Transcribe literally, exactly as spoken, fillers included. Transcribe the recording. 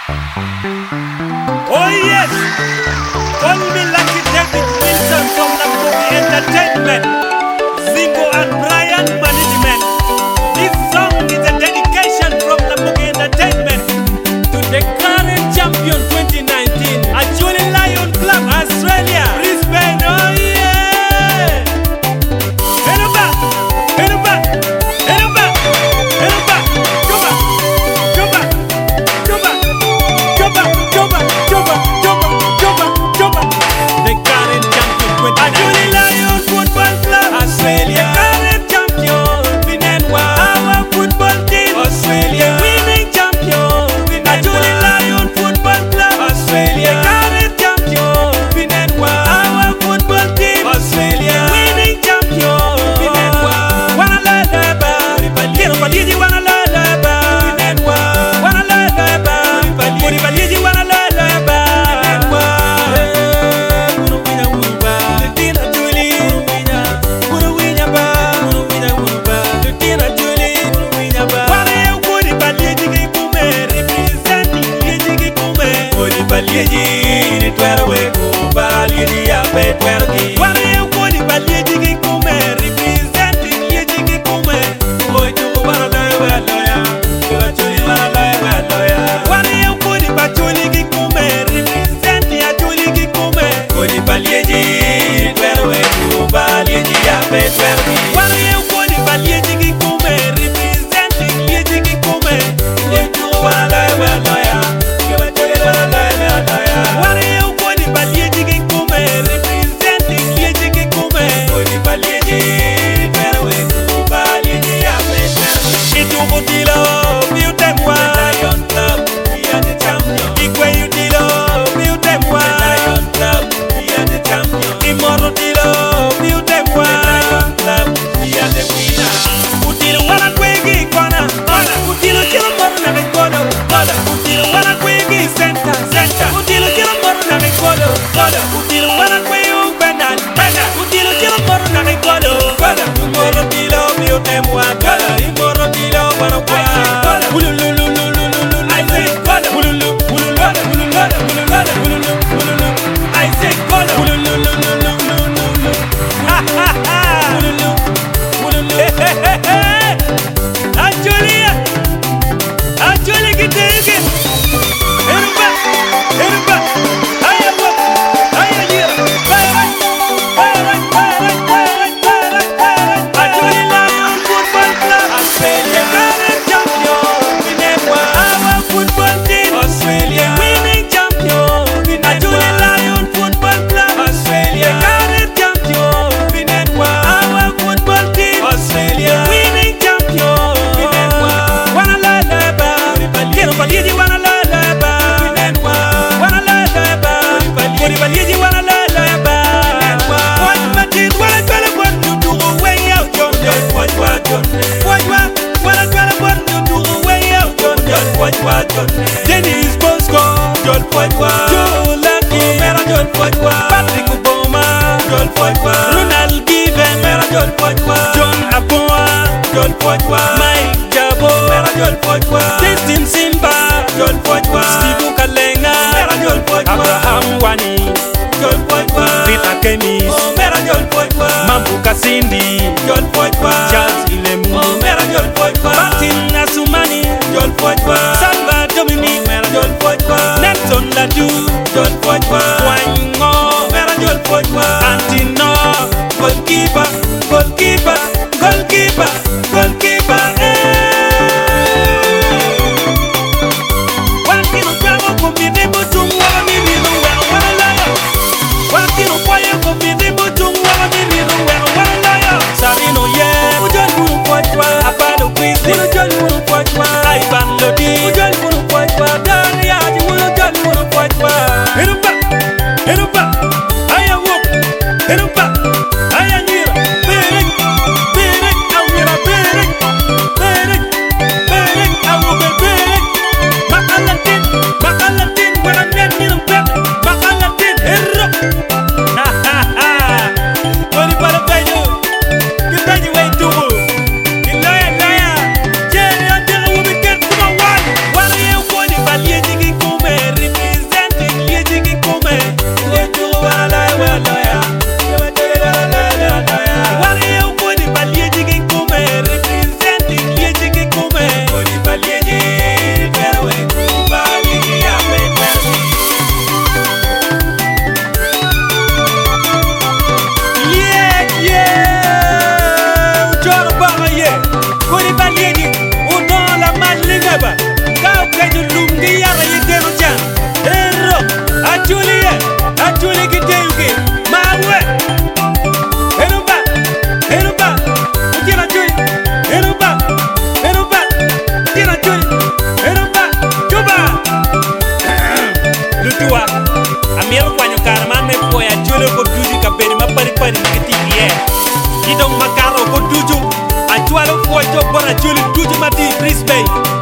Oh yes, call me Lucky David Wilson from Lambogi Entertainment, Zingo and Brian Management. This song is a dedication from Lambogi Entertainment to the current champion twenty nineteen, Acholi Lion Club Australia, Brisbane. Oh yeah! Henuba, Henuba, Henuba, Henuba, Juba, Juba, Juba, Juba, Juba, Juba, Juba, Juba, Juba. The current champion, Acholi Lion Football Club Australia, the current champion, Binenwa, our football team Australia, winning champion, Acholi Lion Football Club Australia, the current champion, Binenwa, our football team Australia, winning champion, Binenwa. Wanna la la ba, Kero Paliji wanna la la ba, Binenwa, wanna la la ba, Kori Paliji wanna la la ba, Binenwa. Guru winya guru ba, Tina Juli, guru winya, guru winya ba, guru winya guru ba, Tina Juli, guru winya ba. Wanna you Kori Paliji ki kume, representing Paliji ki kume, Kori Paliji ni twero we kuba, Paliji ya pe twero ki. Wanna you Kori Paliji ki kume, representing Paliji ki kume, Koi tu wanna la wa loya, Koi Juli wanna la wa loya. Wanna you Kori Paliji ki kume, representing Acholi ki kume, Kori Paliji ni twero we kuba, Paliji ya pe twero ki. Wanna you Kori Paliji ki kume, representing Paliji ki kume, Koi tu wanna la wa loya, Koi Juli wanna la wa loya. Wanna you Kori Paliji ki kume, representing Paliji ki kume, Kori Paliji ni twero we kuba, Paliji ya pe twero ki. Itubu tilo, biute mwa, Lion Club, we are the champion. Ikwe utilo, biute mwa, Lion Club, we are the champion. Imoro tilo, biute mwa, Lion Club, we are the winner. Utilo wana kwegi kona, kona. Utilo kilo moro na mikono, kona. Utilo wana kwegi center, center. Utilo kilo moro na mikono, kona. Utilo wana kwegi ubenan, benan. Utilo kilo moro na mikono, kona. Imoro tilo, biute mwa, kona. Imoro tilo wana kwa, ulululululululu. I say kona, ululu, ululu, ululu, ululu, ululu, ululu. I say kona, ululululululu. Ha ha ha. Ululu, ululu. Hey hey hey hey. Acholi, Acholi kitege. Heruba, heruba. Ayawa, ayajira. Bayra, bayra, bayra, bayra, bayra, bayra. Acholi Lion Football Club Australia, current champion. Binenwa, our football team Australia, winning champion. Acholi Lion Football Club Australia, current champion. Binenwa, our football team Australia, winning champion. Binenwa, wanna la la ba, Kero Paliji wanna la la ba, Binenwa, wanna la la ba, Kori Paliji wanna la la ba, Binenwa. Watch my teeth, wanna tell it what you do away out, John. Watch what John. Watch what, wanna tell it what you do away out, John. Watch what John. Dennis Bosco, John. Watch what. Joe Lucky, Mera John. Watch what. Patrick Obama, John. Watch what. Ronald Given, Mera John. Watch what. John Apoa, John. Watch what. Mike Jabo, Mera John. Watch what. Justin Simba, John. Watch what. Steve Kalenga, Mera John. Watch what. Abraham Wani, John. Watch what. Rita Kemis, oh, Mera John. Watch what. Mambuka Cindy, John. Watch what. Charles Ilemu, oh, Mera John. Watch what. Martin Asumani, John. Watch what. Salva Dominic, Mera John. Watch what. Nelson Ladu, John. Watch what. Wango, Mera John. Watch what. Antino, goalkeeper, goalkeeper, goalkeeper, goalkeeper. Eh. lungi yara yitero jan ero achuli ye achuli gideyuge mawe eruba eruba utina chui eruba eruba utina chui eruba chuba lutua amiel kwanyo karman me poya chule ko duji ka beri ma pari pari ngiti ye idong makaro ko duju achualo ko to bora chule duji mati Brisbane